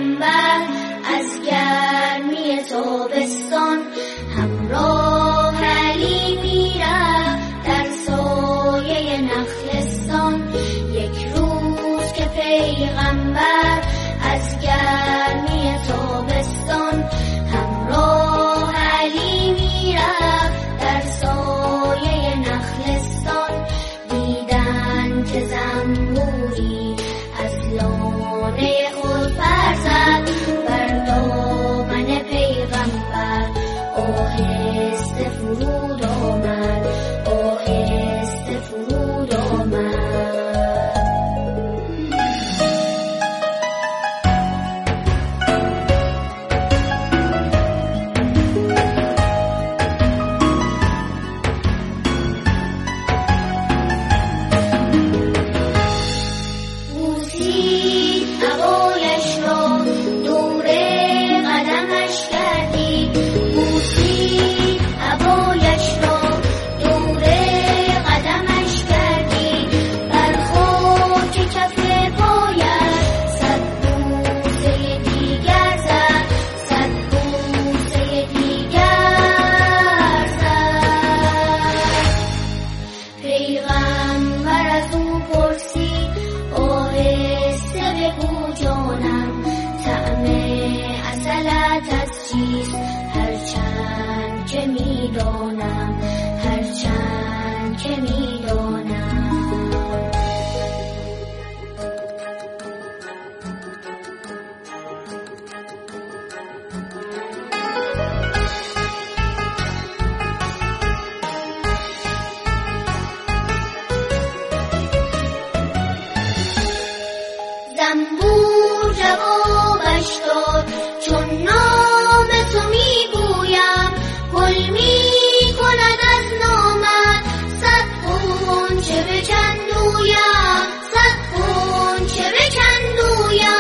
پیغمبر از گرمی تابستان همراه علی میرفت در سایه نخلستان. یک روز که پیغمبر از گرمی تابستان همراه علی میرفت در سایه نخلستان، دیدن که زنبوری از لانه خود پر زد بر دامن پیغمبر. آهسته فرود آمد، آهسته فرود آمد. پیغمبر از او پرسید آهسته بگو جانم، طعم عسلت از چیست هرچند که میدانم، هرچند که میدانم. زنبور جوابش داد چون نام تو میگویم، گل میکند از نامت صد غنچه به چندویم، صد غنچه به چندویم.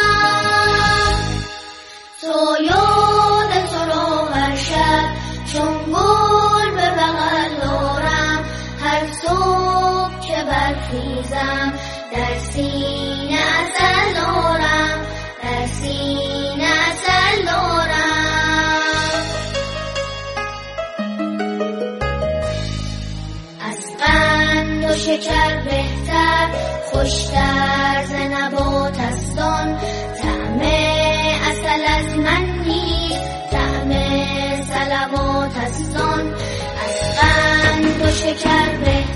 تا یاد تو را هر شب چون گل به بغل دارم، هر صبح که برخیزم در سینه عسل دارم، در سینه عسل دارم. از قند و شکر بهتر خوشتر ز نبات است آن، طعم عسل از من نیست طعم صلوات است آن. از قند و شکر بهتر